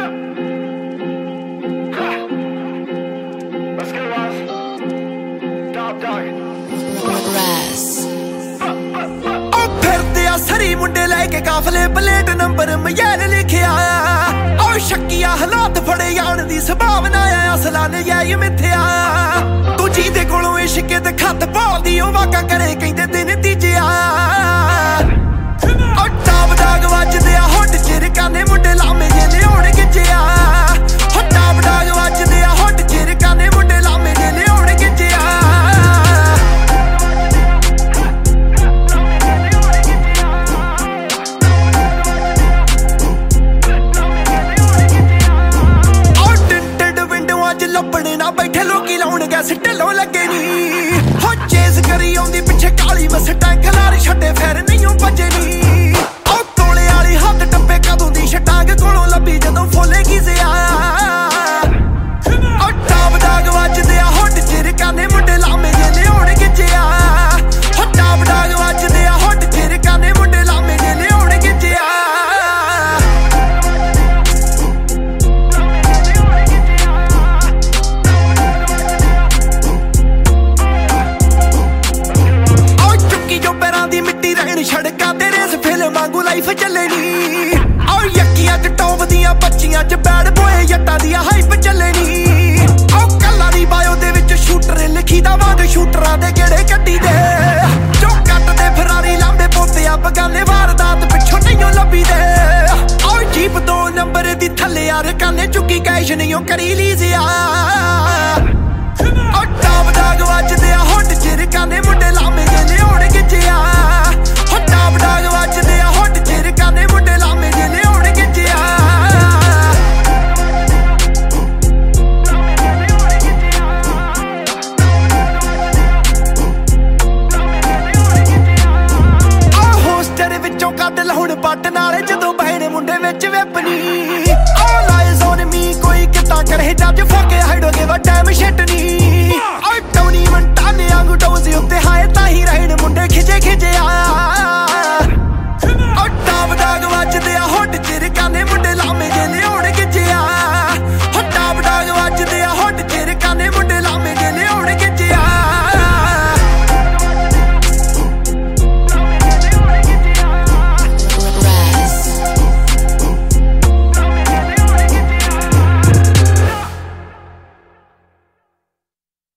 Let's go, Ross. Dog. ਫਿਰਦੇ ਆ ਸਰੀ ਮੁੰਡੇ ਲੈ ਕੇ ਕਾਫਲੇ ਪਲੇਟ ਨੰਬਰ ਮਯੈਲ ਲਿਖਿਆ ਓ ਸ਼ੱਕੀਆ ਹਾਲਾਤ ਫੜੇ ਜਾਣ ਦੀ ਸੰਭਾਵਨਾ ਆ ਅਸਲਾਂ ਨੇ ਯਾਈ ਮਿੱਥਿਆ ਤੂੰ ਜਿਹਦੇ ਕੋਲੋਂ ਇਸ਼ਕ ਦੇ ਖੱਤ ਪਾਉਂਦੀ ਉਹ ਵਾਕਾ ਕਰੇ ਕਹਿੰਦੇ ਦਿਨ ਤੀਜਿਆ ਓ ਟਾਪ ਡਾਗ ਵੱਜਦੇ ਆ ਹੁੱਡ ਚਿਰਕਾਨੇ ਮੁੰਡੇ ਲਾਮੇ ਜੇ ਲਿਆਉਣ ਗਿੱਜਿਆ ਓ ਟਾਪ ਡਾਗ ਵੱਜਦੇ ਆ ਹੁੱਡ ਚਿਰਕਾਨੇ ਮੁੰਡੇ ਲਾਮੇ ਜੇ ਲਿਆਉਣ ਗਿੱਜਿਆ ਲੱਭਣੇ ਨਾ ਬੈਠੇ ਲੋਕੀ ਲਾਉਣ ਗੈਸ ਢਿੱਲੋਂ ਲੱਗੇ ਨੀ ਹੋ ਚੇਸ ਕਰੀ ਆਉਂਦੀ ਪਿੱਛੇ ਕਾਲੀ ਬਸ ਟੈਂਕ ਖਲਾਰ ਛੱਡੇ ਫੇਰ ਨਹੀਂ ਭੱਜੇ ਨੀ ਉਹ ਤੋਲੇ ਵਾਲੀ ਹੱਥ ਟੱਪੇ ਕਦੋਂ ਦੀ ਛਟਾਂਗ ਕੋਲੋਂ ਲੱਭੀ ਜਦੋਂ ਫੋਲੇ ਗਿਜ਼ਿਆ ਉਹ ਟਾਪ ਡਾਗ ਵੱਜਦੇ ਆ ਹੁੱਡ ਚਿਰਕਾਨੇ ਮੁੰਡੇ ਲਾਮੇ ਜੇ ਲਿਆਉਣ ਗਿੱਜਿਆ ਉਹ ਟਾਪ ਡਾਗ ਵੱਜਦੇ ਆ ਹੁੱਡ ਚਿਰਕਾਨੇ ਮੁੰਡੇ ਲਾਮੇ ਜੇ ਲਿਆਉਣ ਗਿੱਜਿਆ ਸੜਕਾਂ ਤੇ ਰੇਸ ਫਿਲਮ ਵਾਂਗੂ ਲਾਈਫ ਚੱਲਣੀ ਓ ਯੱਕੀਆਂ ਚ ਟੌਪ ਦੀਆਂ ਬੱਚੀਆਂ ਚ ਬੈਡ ਬੋਏ ਜੱਟਾਂ ਦੀਆਂ ਹਾਈਪ ਚੱਲਣੀ ਓ ਕੱਲਾ ਦੀ ਬਾਇਓ ਦੇ ਵਿੱਚ ਸ਼ੂਟਰ ਲਿਖੀ ਦਾ ਵਾਂਗ ਸ਼ੂਟਰਾਂ ਦੇ ਗੇੜੇ ਕੱਢੀ ਦੇ ਜੋ ਕੱਟਦੇ ਫਰਾਰੀ ਲਾਂਬੇ ਪੋਤਿਆ ਬਗਾਨੇ ਵਾਰਦਾਤ ਪਿੱਛੋਂ ਨਹੀਂ ਲੱਭੀ ਦੇ ਓ ਜੀਪ 2 ਨੰਬਰ ਦੀ ਥੱਲੇ ਯਾਰ ਕਾਨੇ ਚੁੱਕੀ ਕੈਸ਼ ਨਹੀਂ ਕਰੀ ਲੀਜ਼ਿਆ ਓ ਟਾਪ ਡਾਗ ਵੱਜਦੇ ਆ ਹੁੱਡ ਚਿਰਕਾਨੇ ਮੁੰਡੇ ਲਾਮੇ ਜੇ ਲਿਆਉਣ ਗਿੱਜਿਆ ਟਾਪ ਡਾਗ ਵੱਜਦੇ ਆ ਹੁੱਡ ਚਿਰਕਾਨੇ ਮੁੰਡੇ ਲਾਮੇ ਜੇ ਲਿਆਉਣ ਗਿੱਜਿਆ ਆ ਹੋਸਟਰ ਵਿੱਚੋਂ ਕੱਢ ਲ ਹੁਣ ਪੱਟ ਨਾਲੇ